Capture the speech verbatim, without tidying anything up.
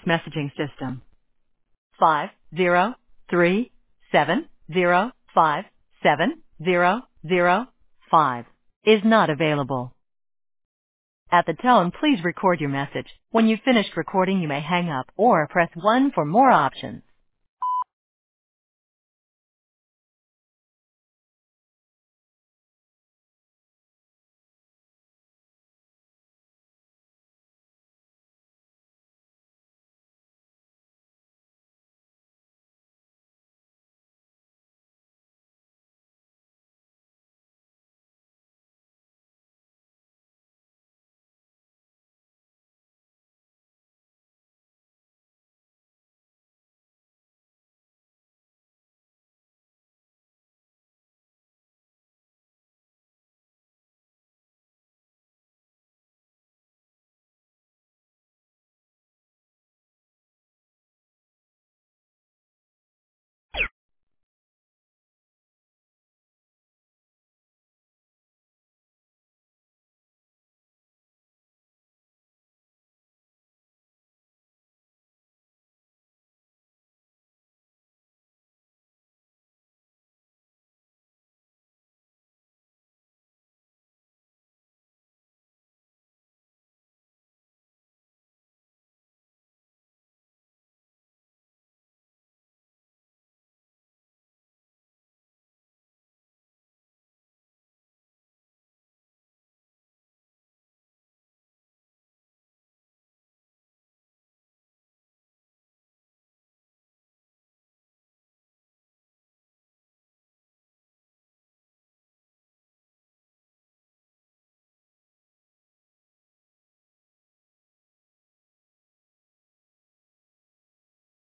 messaging system. Five zero three seven zero five seven zero zero five is not available. At the tone, please record your message. When you've finished recording, you may hang up or press one for more options.